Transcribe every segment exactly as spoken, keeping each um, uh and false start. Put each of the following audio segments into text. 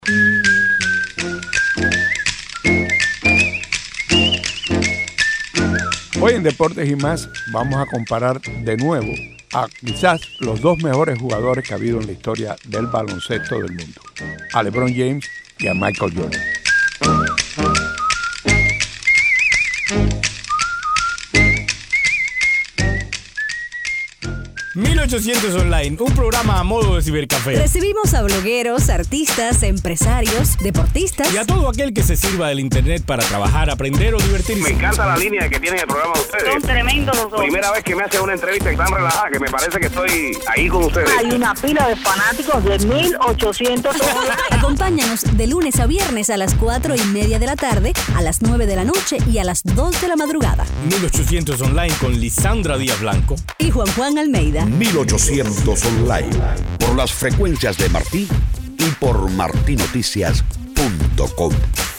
Hoy en Deportes y Más vamos a comparar de nuevo a quizás los dos mejores jugadores que ha habido en la historia del baloncesto del mundo, a LeBron James y a Michael Jordan. mil ochocientos Online, un programa a modo de cibercafé. Recibimos a blogueros, artistas, empresarios, deportistas y a todo aquel que se sirva del internet para trabajar, aprender o divertirse. Me encanta la línea que tienen el programa de ustedes. Son tremendos los dos. Primera vez que me hacen una entrevista tan relajada que me parece que estoy ahí con ustedes. Hay una pila de fanáticos de mil ochocientos Online. Acompáñanos de lunes a viernes a las cuatro y media de la tarde, a las nueve de la noche y a las dos de la madrugada. mil ochocientos Online con Lisandra Díaz Blanco y Juan Juan Almeida. mil ochocientos Online, por las frecuencias de Martí y por martí noticias punto com.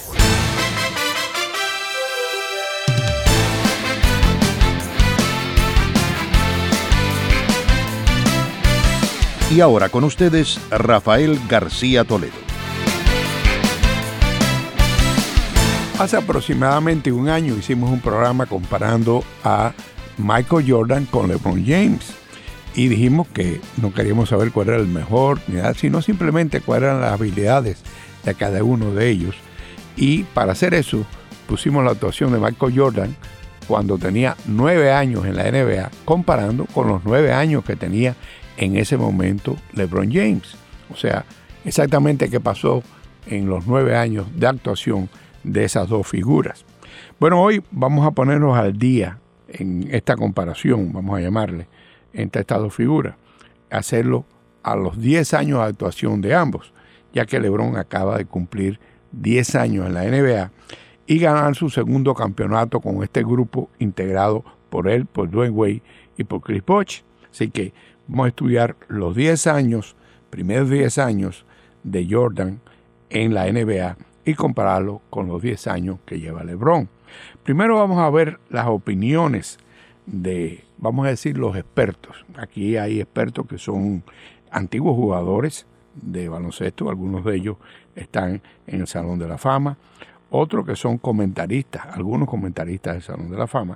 Y ahora con ustedes, Rafael García Toledo. Hace aproximadamente un año hicimos un programa comparando a Michael Jordan con LeBron James. Y dijimos que no queríamos saber cuál era el mejor, ni nada, sino simplemente cuáles eran las habilidades de cada uno de ellos. Y para hacer eso, pusimos la actuación de Michael Jordan cuando tenía nueve años en la N B A, comparando con los nueve años que tenía en ese momento LeBron James. O sea, exactamente qué pasó en los nueve años de actuación de esas dos figuras. Bueno, hoy vamos a ponernos al día en esta comparación, vamos a llamarle, entre estas dos figuras, hacerlo a los diez años de actuación de ambos, ya que LeBron acaba de cumplir diez años en la N B A y ganar su segundo campeonato con este grupo integrado por él, por Dwayne Wade y por Chris Bosh. Así que vamos a estudiar los diez años, primeros diez años de Jordan en la N B A y compararlo con los diez años que lleva LeBron. Primero vamos a ver las opiniones de, vamos a decir, los expertos. Aquí hay expertos que son antiguos jugadores de baloncesto, algunos de ellos están en el Salón de la Fama, otros que son comentaristas, algunos comentaristas del Salón de la Fama,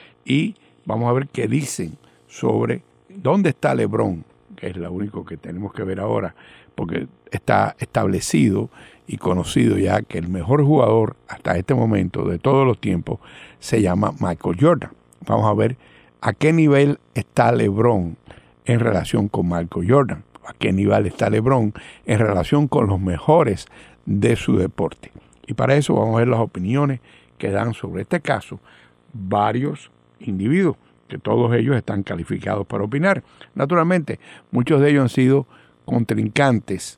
y vamos a ver qué dicen sobre dónde está LeBron, que es lo único que tenemos que ver ahora, porque está establecido y conocido ya que el mejor jugador hasta este momento de todos los tiempos se llama Michael Jordan. Vamos a ver a qué nivel está LeBron en relación con Michael Jordan, a qué nivel está LeBron en relación con los mejores de su deporte. Y para eso vamos a ver las opiniones que dan sobre este caso varios individuos, que todos ellos están calificados para opinar. Naturalmente, muchos de ellos han sido contrincantes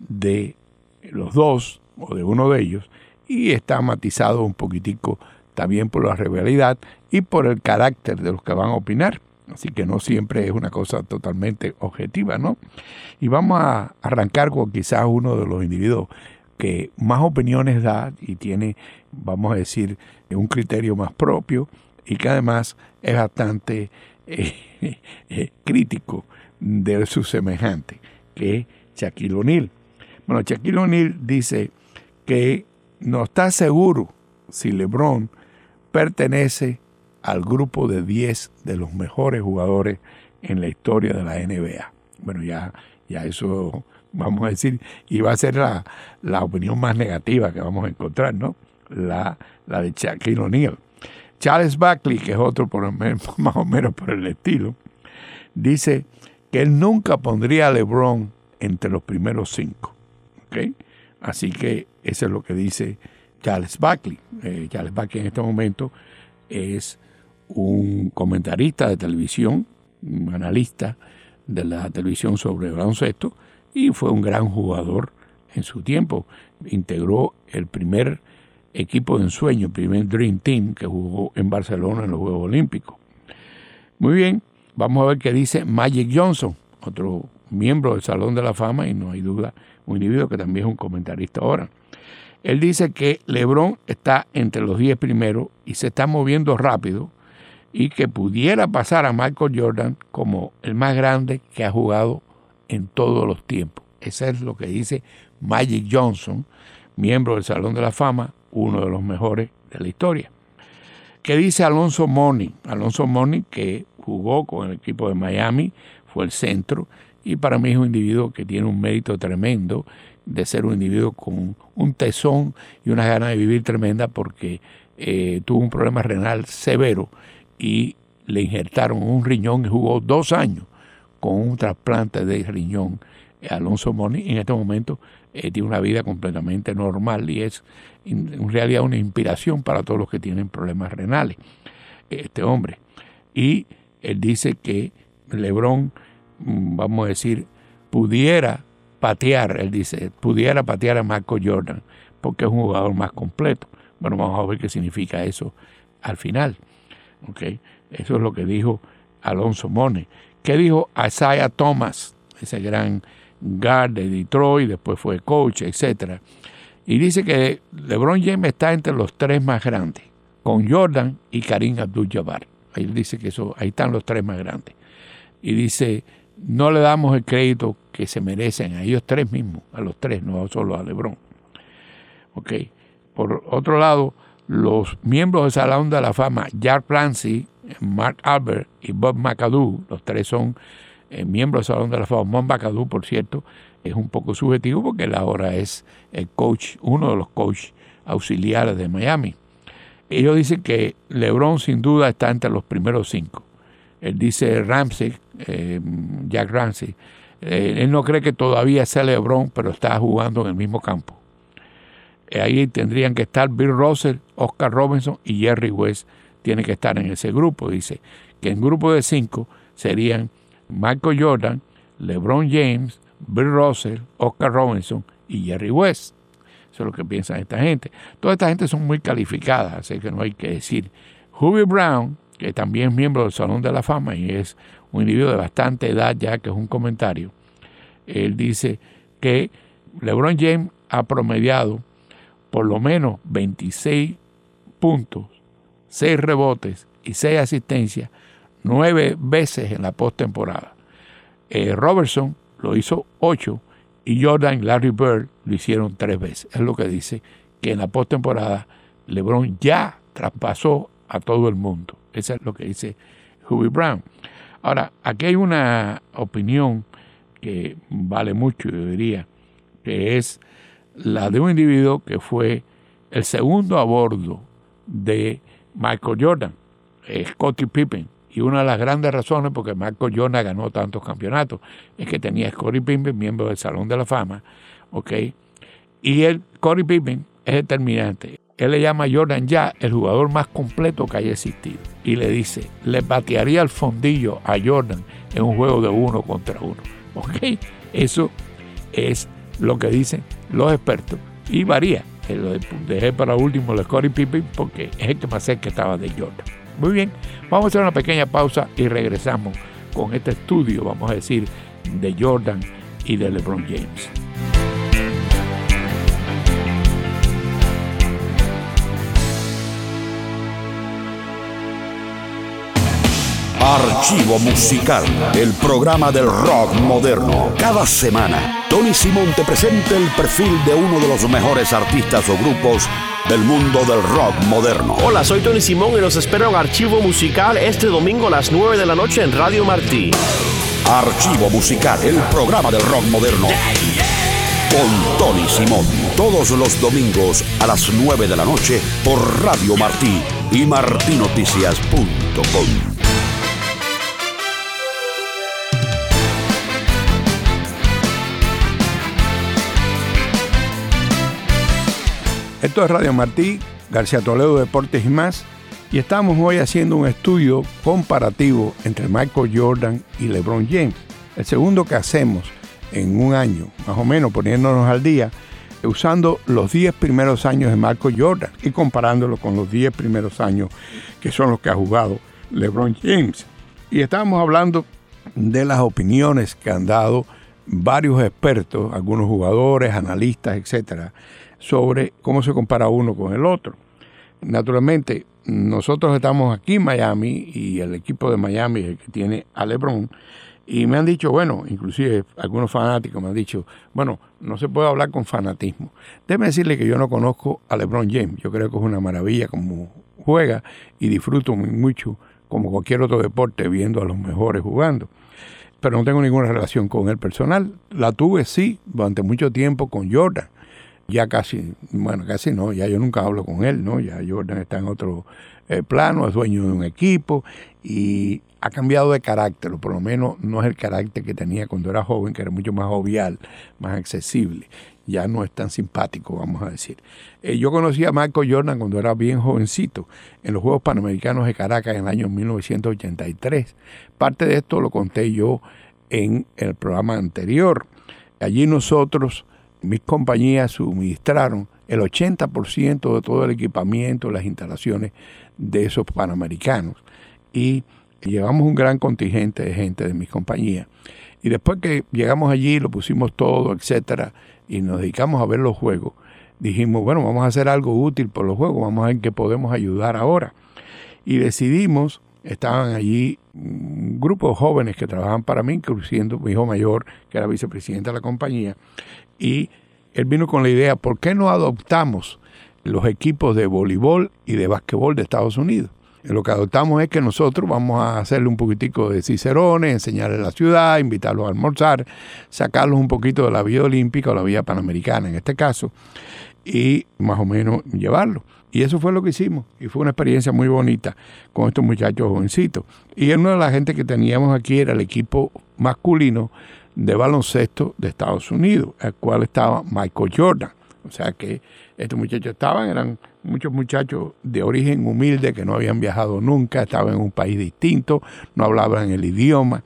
de los dos o de uno de ellos y está matizado un poquitico también por la rivalidad y por el carácter de los que van a opinar. Así que no siempre es una cosa totalmente objetiva, ¿no? Y vamos a arrancar con quizás uno de los individuos que más opiniones da y tiene, vamos a decir, un criterio más propio y que además es bastante eh, eh, crítico de su semejante, que es Shaquille O'Neal. Bueno, Shaquille O'Neal dice que no está seguro si LeBron pertenece al grupo de diez de los mejores jugadores en la historia de la N B A. Bueno, ya, ya eso, vamos a decir, y va a ser la, la opinión más negativa que vamos a encontrar, ¿no? La, la de Shaquille O'Neal. Charles Barkley, que es otro por más o menos por el estilo, dice que él nunca pondría a LeBron entre los primeros cinco. ¿Okay? Así que eso es lo que dice Charles Barkley. Eh, Charles Barkley en este momento es un comentarista de televisión, un analista de la televisión sobre baloncesto y fue un gran jugador en su tiempo. Integró el primer equipo de ensueño, el primer Dream Team que jugó en Barcelona en los Juegos Olímpicos. Muy bien, vamos a ver qué dice Magic Johnson, otro miembro del Salón de la Fama y no hay duda, un individuo que también es un comentarista ahora. Él dice que LeBron está entre los diez primeros y se está moviendo rápido y que pudiera pasar a Michael Jordan como el más grande que ha jugado en todos los tiempos. Eso es lo que dice Magic Johnson, miembro del Salón de la Fama, uno de los mejores de la historia. ¿Qué dice Alonzo Mourning? Alonzo Mourning, que jugó con el equipo de Miami, fue el centro, y para mí es un individuo que tiene un mérito tremendo de ser un individuo con un tesón y unas ganas de vivir tremenda, porque eh, tuvo un problema renal severo y le injertaron un riñón y jugó dos años con un trasplante de riñón. Alonzo Mourning en este momento eh, tiene una vida completamente normal y es en realidad una inspiración para todos los que tienen problemas renales, este hombre. Y él dice que LeBron, vamos a decir, pudiera patear, él dice, pudiera patear a Michael Jordan, porque es un jugador más completo. Bueno, vamos a ver qué significa eso al final. ¿Okay? Eso es lo que dijo Alonzo Mourning. ¿Qué dijo Isaiah Thomas, ese gran guard de Detroit, después fue coach, etcétera? Y dice que LeBron James está entre los tres más grandes, con Jordan y Kareem Abdul-Jabbar. Ahí dice que eso, ahí están los tres más grandes. Y dice, no le damos el crédito que se merecen a ellos tres mismos, a los tres, no solo a LeBron. Okay. Por otro lado, los miembros del Salón de la Fama, Jack Ramsey, Mark Albert y Bob McAdoo, los tres son eh, miembros del Salón de la Fama. Bob McAdoo, por cierto, es un poco subjetivo porque él ahora es el coach, uno de los coaches auxiliares de Miami. Ellos dicen que LeBron sin duda está entre los primeros cinco. Él dice Ramsey, eh, Jack Ramsey, eh, él no cree que todavía sea LeBron, pero está jugando en el mismo campo. Eh, ahí tendrían que estar Bill Russell, Oscar Robertson y Jerry West. Tiene que estar en ese grupo. Dice que en grupo de cinco serían Michael Jordan, LeBron James, Bill Russell, Oscar Robertson y Jerry West. Eso es lo que piensan esta gente. Toda esta gente son muy calificadas, así que no hay que decir. Hubie Brown, que también es miembro del Salón de la Fama y es un individuo de bastante edad ya, que es un comentario, él dice que LeBron James ha promediado por lo menos veintiséis puntos, seis rebotes y seis asistencias nueve veces en la postemporada. Eh, Robertson lo hizo ocho y Jordan y Larry Bird lo hicieron tres veces. Es lo que dice que en la postemporada LeBron ya traspasó a todo el mundo. Eso es lo que dice Hubie Brown. Ahora, aquí hay una opinión que vale mucho, yo diría, que es la de un individuo que fue el segundo a bordo de Michael Jordan, Scottie Pippen. Y una de las grandes razones por que Michael Jordan ganó tantos campeonatos es que tenía a Scottie Pippen, miembro del Salón de la Fama, ¿ok? Y el Scottie Pippen es determinante. Él le llama a Jordan ya el jugador más completo que haya existido. Y le dice, le batearía el fondillo a Jordan en un juego de uno contra uno. ¿Ok? Eso es lo que dicen los expertos. Y varía. Lo dejé para último el Scottie Pippen porque es el que más cerca estaba de Jordan. Muy bien, vamos a hacer una pequeña pausa y regresamos con este estudio, vamos a decir, de Jordan y de LeBron James. Archivo Musical, el programa del rock moderno. Cada semana, Tony Simón te presenta el perfil de uno de los mejores artistas o grupos del mundo del rock moderno. Hola, soy Tony Simón y los espero en Archivo Musical este domingo a las nueve de la noche en Radio Martí. Archivo Musical, el programa del rock moderno. Con Tony Simón, todos los domingos a las nueve de la noche por Radio Martí y martí noticias punto com. Esto es Radio Martí, García Toledo, Deportes y más, y estamos hoy haciendo un estudio comparativo entre Michael Jordan y LeBron James. El segundo que hacemos en un año, más o menos poniéndonos al día, usando los diez primeros años de Michael Jordan y comparándolo con los diez primeros años que son los que ha jugado LeBron James. Y estábamos hablando de las opiniones que han dado varios expertos, algunos jugadores, analistas, etcétera, sobre cómo se compara uno con el otro. Naturalmente, nosotros estamos aquí en Miami y el equipo de Miami es el que tiene a LeBron, Y me han dicho, bueno, inclusive algunos fanáticos me han dicho, bueno, no se puede hablar con fanatismo. Déjeme decirle que yo no conozco a LeBron James. Yo creo que es una maravilla como juega y disfruto mucho, como cualquier otro deporte, viendo a los mejores jugando. Pero no tengo ninguna relación con él personal. La tuve, sí, durante mucho tiempo con Jordan. Ya casi, bueno, casi no, ya yo nunca hablo con él, ¿no? Ya Jordan está en otro eh, plano, es dueño de un equipo y ha cambiado de carácter, o por lo menos no es el carácter que tenía cuando era joven, que era mucho más jovial, más accesible. Ya no es tan simpático, vamos a decir. Eh, yo conocí a Michael Jordan cuando era bien jovencito, en los Juegos Panamericanos de Caracas en el año mil novecientos ochenta y tres. Parte de esto lo conté yo en el programa anterior. Allí nosotros, mis compañías, suministraron el ochenta por ciento de todo el equipamiento, las instalaciones de esos Panamericanos. Y llevamos un gran contingente de gente de mis compañías. Y después que llegamos allí, lo pusimos todo, etcétera, y nos dedicamos a ver los juegos, dijimos, bueno, vamos a hacer algo útil por los juegos, vamos a ver qué podemos ayudar ahora. Y decidimos, estaban allí un grupo de jóvenes que trabajaban para mí, incluyendo mi hijo mayor, que era vicepresidente de la compañía, y él vino con la idea, ¿por qué no adoptamos los equipos de voleibol y de basquetbol de Estados Unidos? Lo que adoptamos es que nosotros vamos a hacerle un poquitico de cicerones, enseñarles la ciudad, invitarlos a almorzar, sacarlos un poquito de la vía olímpica o la vía panamericana en este caso, y más o menos llevarlos. Y eso fue lo que hicimos, y fue una experiencia muy bonita con estos muchachos jovencitos. Y una de las gente que teníamos aquí era el equipo masculino de baloncesto de Estados Unidos, el cual estaba Michael Jordan. O sea que estos muchachos estaban, eran muchos muchachos de origen humilde que no habían viajado nunca, estaban en un país distinto, no hablaban el idioma,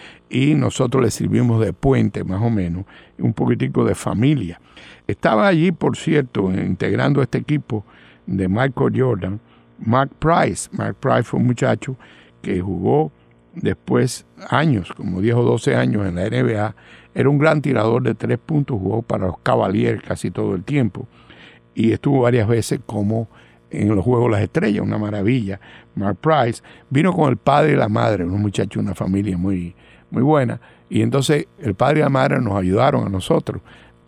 y nosotros les sirvimos de puente más o menos, un poquitico de familia. Estaba allí, por cierto, integrando este equipo de Michael Jordan, Mark Price. Mark Price fue un muchacho que jugó después años, como diez o doce años en la N B A, era un gran tirador de tres puntos, jugó para los Cavaliers casi todo el tiempo y estuvo varias veces como en los Juegos de las Estrellas, una maravilla. Mark Price vino con el padre y la madre, unos muchachos, una familia muy, muy buena, y entonces el padre y la madre nos ayudaron a nosotros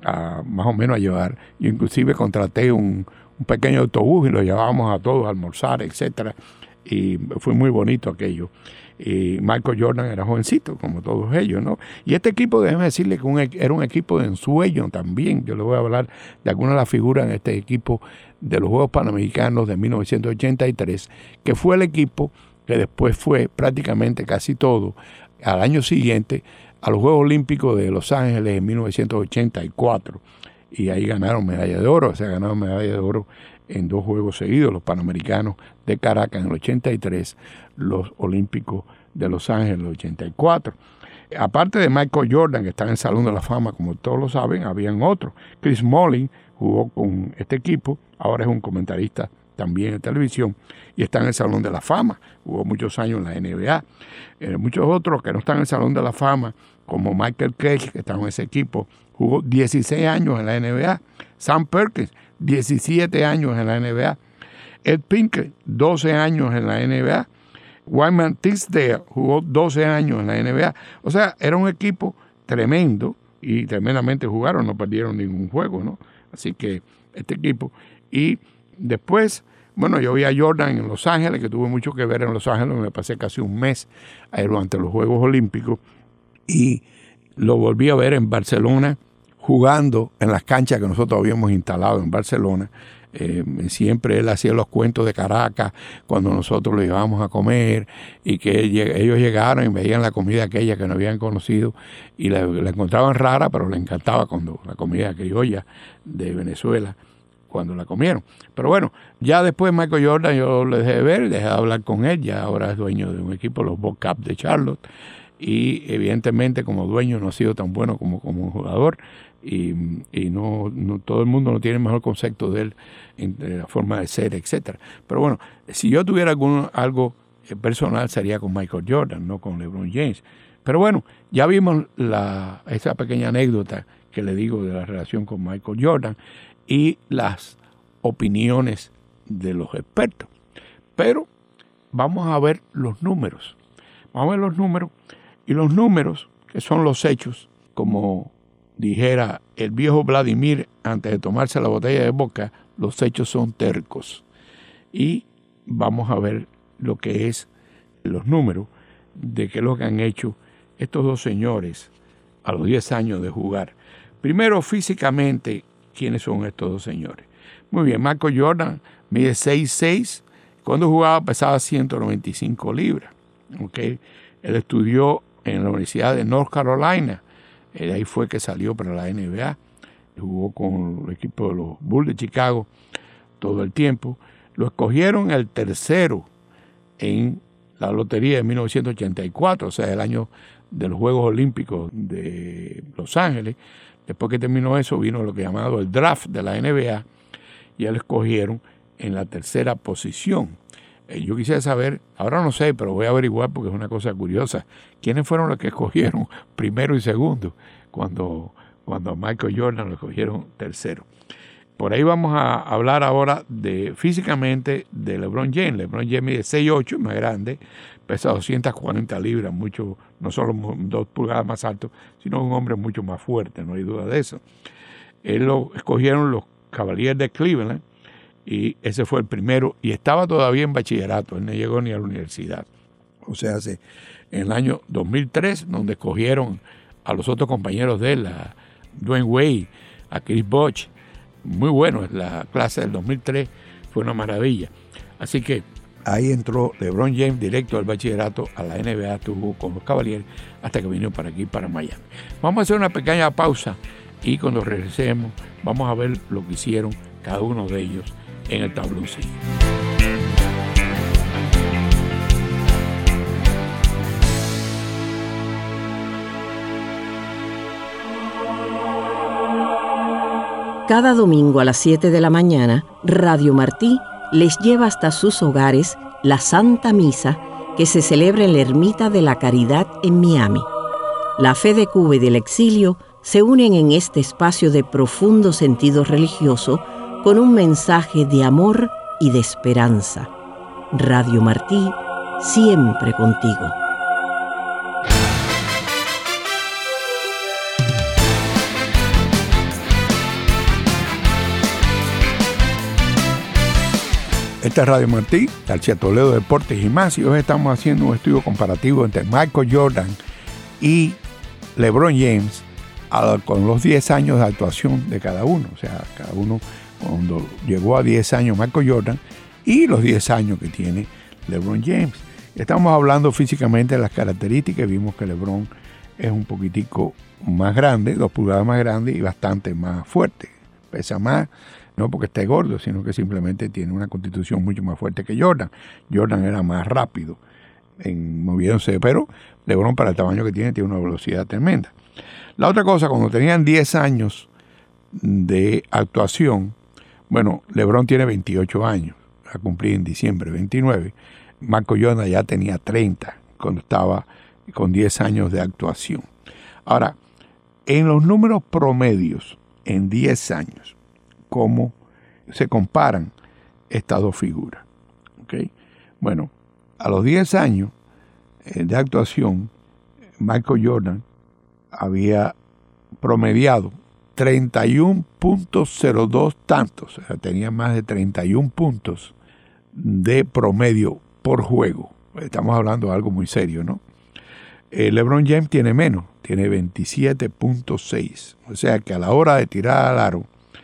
a más o menos a llevar. Yo inclusive contraté un, un pequeño autobús y lo llevábamos a todos a almorzar, etcétera, y fue muy bonito aquello. Y Michael Jordan era jovencito, como todos ellos, ¿no? Y este equipo, déjeme decirle que un, era un equipo de ensueño también. Yo le voy a hablar de algunas de las figuras en este equipo de los Juegos Panamericanos de mil novecientos ochenta y tres, que fue el equipo que después fue prácticamente casi todo, al año siguiente, a los Juegos Olímpicos de Los Ángeles en mil novecientos ochenta y cuatro. Y ahí ganaron medalla de oro, o sea, ganaron medalla de oro en dos juegos seguidos, los Panamericanos de Caracas en el ochenta y tres, los Olímpicos de Los Ángeles en el ochenta y cuatro. Aparte de Michael Jordan, que está en el Salón de la Fama, como todos lo saben, habían otros. Chris Mullin jugó con este equipo, ahora es un comentarista también en televisión, y está en el Salón de la Fama, jugó muchos años en la N B A. Eh, muchos otros que no están en el Salón de la Fama, como Michael Cage, que está en ese equipo, jugó dieciséis años en la N B A. Sam Perkins, diecisiete años en la N B A. Ed Pinckney, doce años en la N B A. Wyman Tisdale jugó doce años en la N B A. O sea, era un equipo tremendo y tremendamente jugaron, no perdieron ningún juego, ¿no? Así que este equipo. Y después, bueno, yo vi a Jordan en Los Ángeles, que tuve mucho que ver en Los Ángeles, me pasé casi un mes durante los Juegos Olímpicos, y lo volví a ver en Barcelona, jugando en las canchas que nosotros habíamos instalado en Barcelona. Eh, siempre él hacía los cuentos de Caracas cuando nosotros lo llevábamos a comer, y que ellos llegaron y veían la comida aquella que no habían conocido y la, la encontraban rara, pero les encantaba cuando la comida criolla de Venezuela, cuando la comieron. Pero bueno, ya después Michael Jordan yo le dejé de ver, dejé de hablar con él, ya ahora es dueño de un equipo, los Bobcats de Charlotte, y evidentemente como dueño no ha sido tan bueno como, como jugador, y, y no, no todo el mundo no tiene el mejor concepto de él en, en la forma de ser, etcétera. Pero bueno, si yo tuviera algún, algo personal sería con Michael Jordan, no con LeBron James. Pero bueno, ya vimos la, esa pequeña anécdota que le digo de la relación con Michael Jordan y las opiniones de los expertos. Pero vamos a ver los números. Vamos a ver los números. Y los números, que son los hechos, como dijera el viejo Vladimir antes de tomarse la botella de vodka, los hechos son tercos. Y vamos a ver lo que es los números de qué es lo que han hecho estos dos señores a los diez años de jugar. Primero, físicamente, ¿quiénes son estos dos señores? Muy bien, Michael Jordan mide seis seis, cuando jugaba pesaba ciento noventa y cinco libras. ¿Okay? Él estudió en la Universidad de North Carolina, de ahí fue que salió para la N B A, jugó con el equipo de los Bulls de Chicago todo el tiempo. Lo escogieron el tercero en la lotería de mil novecientos ochenta y cuatro, o sea, el año de los Juegos Olímpicos de Los Ángeles. Después que terminó eso, vino lo que llamado el draft de la N B A, y él escogieron en la tercera posición. Eh, yo quisiera saber, ahora no sé, pero voy a averiguar porque es una cosa curiosa, ¿quiénes fueron los que escogieron primero y segundo cuando, cuando Michael Jordan lo escogieron tercero? Por ahí vamos a hablar ahora de físicamente de LeBron James. LeBron James mide seis ocho, más grande, pesa doscientas cuarenta libras, mucho, no solo dos pulgadas más alto, sino un hombre mucho más fuerte, no hay duda de eso. Él lo escogieron los Cavaliers de Cleveland y ese fue el primero, y estaba todavía en bachillerato, él no llegó ni a la universidad. O sea, hace, en el año dos mil tres, donde escogieron a los otros compañeros de él, a Dwayne Wade, a Chris Bosh. Muy bueno, la clase del dos mil tres fue una maravilla. Así que ahí entró LeBron James directo al bachillerato a la N B A, estuvo con los Cavaliers hasta que vino para aquí, para Miami. Vamos a hacer una pequeña pausa y cuando regresemos vamos a ver lo que hicieron cada uno de ellos en el tabloncillo. Cada domingo a las siete de la mañana, Radio Martí les lleva hasta sus hogares la Santa Misa que se celebra en la Ermita de la Caridad en Miami. La fe de Cuba y del exilio se unen en este espacio de profundo sentido religioso con un mensaje de amor y de esperanza. Radio Martí, siempre contigo. Esta es Radio Martí, García Toledo, Deportes y más, y hoy estamos haciendo un estudio comparativo entre Michael Jordan y LeBron James a, con los diez años de actuación de cada uno. O sea, cada uno cuando llegó a diez años Michael Jordan y los diez años que tiene LeBron James. Estamos hablando físicamente de las características. Vimos que LeBron es un poquitico más grande, dos pulgadas más grande y bastante más fuerte. Pesa más, no porque esté gordo, sino que simplemente tiene una constitución mucho más fuerte que Jordan. Jordan era más rápido en moviéndose, pero LeBron, para el tamaño que tiene, tiene una velocidad tremenda. La otra cosa, cuando tenían diez años de actuación, bueno, LeBron tiene veintiocho años, a cumplir en diciembre, veintinueve. Michael Jordan ya tenía treinta cuando estaba con diez años de actuación. Ahora, en los números promedios, en diez años, ¿cómo se comparan estas dos figuras? ¿Okay? Bueno, a los diez años eh, de actuación, Michael Jordan había promediado treinta y uno punto cero dos tantos, o sea, tenía más de treinta y uno puntos de promedio por juego. Estamos hablando de algo muy serio, ¿no? Eh, LeBron James tiene menos, tiene veintisiete punto seis, o sea que a la hora de tirar al aro,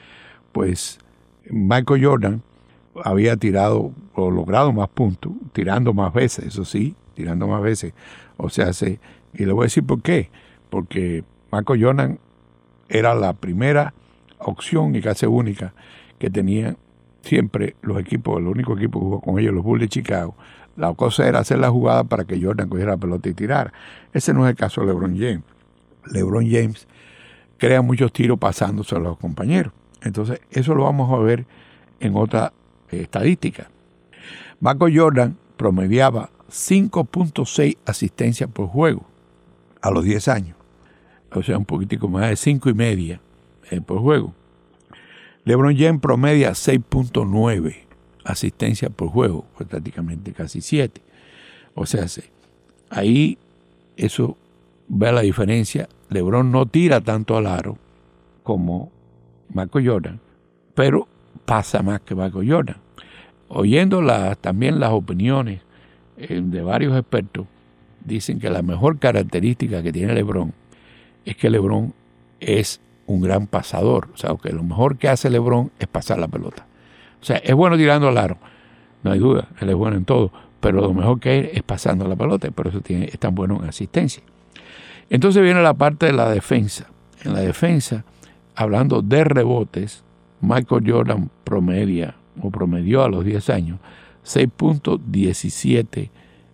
pues Michael Jordan había tirado o logrado más puntos, tirando más veces, eso sí, tirando más veces. O sea, se, y le voy a decir por qué. Porque Michael Jordan era la primera opción y casi única que tenían siempre los equipos, el único equipo que jugó con ellos, los Bulls de Chicago. La cosa era hacer la jugada para que Jordan cogiera la pelota y tirara. Ese no es el caso de LeBron James. LeBron James crea muchos tiros pasándose a los compañeros. Entonces, eso lo vamos a ver en otra eh, estadística. Michael Jordan promediaba cinco punto seis asistencias por juego a los diez años. O sea, un poquitico más de cinco y media eh, por juego. LeBron James promedia seis punto nueve asistencias por juego, pues prácticamente casi siete. O sea, ahí eso ve la diferencia. LeBron no tira tanto al aro como Michael Jordan, pero pasa más que Michael Jordan. Oyendo la, también las opiniones eh, de varios expertos, dicen que la mejor característica que tiene LeBron es que LeBron es un gran pasador. O sea, que lo mejor que hace LeBron es pasar la pelota. O sea, es bueno tirando al aro, no hay duda, él es bueno en todo, pero lo mejor que es es pasando la pelota, y por eso tiene, es tan bueno en asistencia. Entonces viene la parte de la defensa. En la defensa, hablando de rebotes, Michael Jordan promedia o promedió a los diez años seis punto diecisiete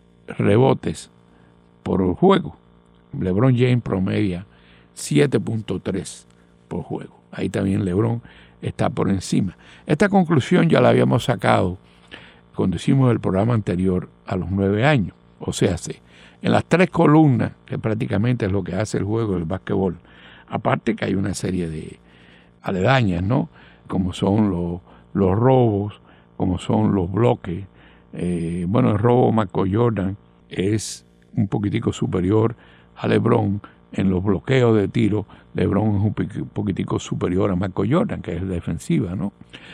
rebotes por juego. LeBron James promedia siete punto tres por juego. Ahí también LeBron está por encima. Esta conclusión ya la habíamos sacado cuando hicimos el programa anterior a los nueve años. O sea, en las tres columnas, que prácticamente es lo que hace el juego del básquetbol, aparte que hay una serie de aledañas, ¿no? Como son los, los robos, como son los bloques. Eh, bueno, el robo Michael Jordan es un poquitico superior a LeBron. En los bloqueos de tiro, LeBron es un poquitico superior a Michael Jordan, que es defensiva, ¿no?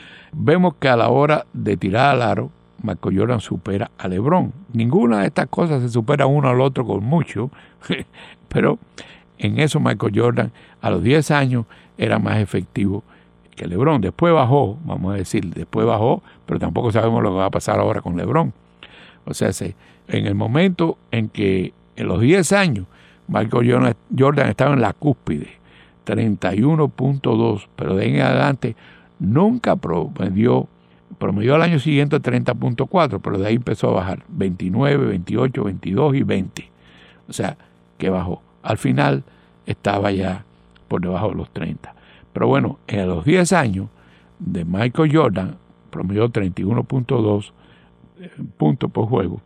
Vemos que a la hora de tirar al aro, Michael Jordan supera a LeBron. Ninguna de estas cosas se supera uno al otro con mucho, pero en eso Michael Jordan a los diez años era más efectivo que LeBron. Después bajó, vamos a decir, después bajó, pero tampoco sabemos lo que va a pasar ahora con LeBron. O sea, en el momento en que en los diez años Michael Jordan estaba en la cúspide, treinta y uno punto dos, pero de ahí en adelante nunca promedió, promedió al año siguiente treinta punto cuatro, pero de ahí empezó a bajar, veintinueve, veintiocho, veintidós y veinte. O sea, que bajó. Al final estaba ya por debajo de los treinta. Pero bueno, en los diez años de Michael Jordan promedió treinta y uno punto dos puntos por juego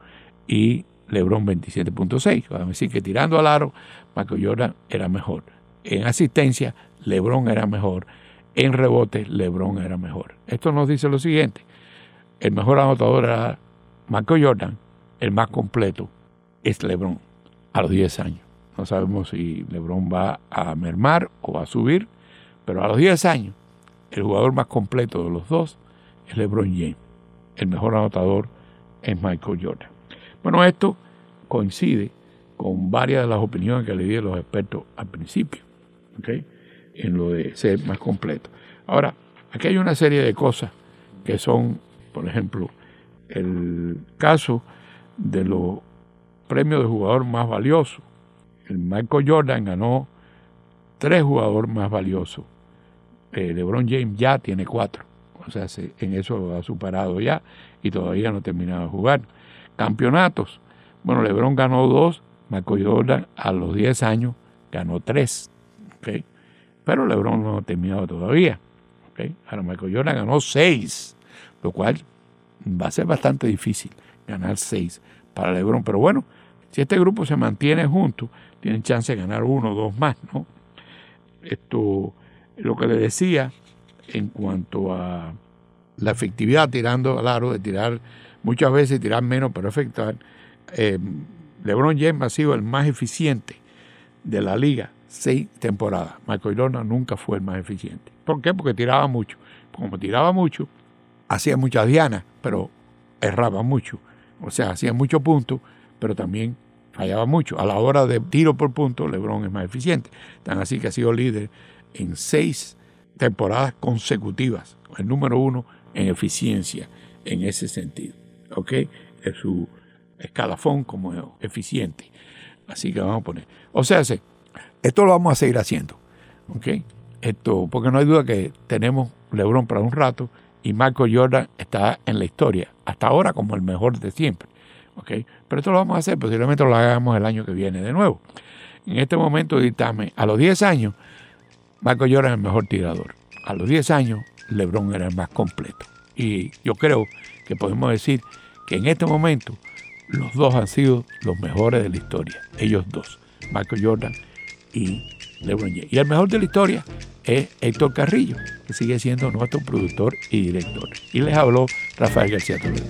y LeBron veintisiete punto seis. Vamos a decir que tirando al aro, Michael Jordan era mejor. En asistencia, LeBron era mejor. En rebotes, LeBron era mejor. Esto nos dice lo siguiente. El mejor anotador era Michael Jordan. El más completo es LeBron a los diez años. No sabemos si LeBron va a mermar o va a subir, pero a los diez años, el jugador más completo de los dos es LeBron James. El mejor anotador es Michael Jordan. Bueno, esto coincide con varias de las opiniones que le di a los expertos al principio, ¿okay? En lo de ser más completo. Ahora, aquí hay una serie de cosas que son, por ejemplo, el caso de los premios de jugador más valioso. El Michael Jordan ganó tres jugadores más valiosos. Eh, LeBron James ya tiene cuatro. O sea, se, en eso lo ha superado ya y todavía no ha terminado de jugar. Campeonatos. Bueno, LeBron ganó dos, Michael Jordan a los diez años ganó tres. ¿Okay? Pero LeBron no ha terminado todavía. ¿Okay? Ahora Michael Jordan ganó seis, lo cual va a ser bastante difícil ganar seis para LeBron. Pero bueno, si este grupo se mantiene junto, tienen chance de ganar uno o dos más, ¿no? Esto, lo que le decía en cuanto a la efectividad tirando al aro, de tirar muchas veces, tirar menos, pero efectuar. Eh, LeBron James ha sido el más eficiente de la liga seis temporadas. Michael Jordan nunca fue el más eficiente. ¿Por qué? Porque tiraba mucho. Como tiraba mucho, hacía muchas dianas, pero erraba mucho. O sea, hacía muchos puntos, pero también fallaba mucho. A la hora de tiro por punto, LeBron es más eficiente. Tan así que ha sido líder en seis temporadas consecutivas. El número uno en eficiencia en ese sentido. ¿Ok? Es su escalafón como eficiente. Así que vamos a poner. O sea, esto lo vamos a seguir haciendo. ¿Ok? Esto, porque no hay duda que tenemos LeBron para un rato y Michael Jordan está en la historia, hasta ahora como el mejor de siempre. ¿Okay? Pero esto lo vamos a hacer, posiblemente lo hagamos el año que viene de nuevo. En este momento, dictame, a los diez años, Michael Jordan es el mejor tirador. A los diez años, LeBron era el más completo. Y yo creo que podemos decir que en este momento, los dos han sido los mejores de la historia. Ellos dos, Michael Jordan y LeBron James. Y el mejor de la historia es Héctor Carrillo, que sigue siendo nuestro productor y director. Y les habló Rafael García Toledo.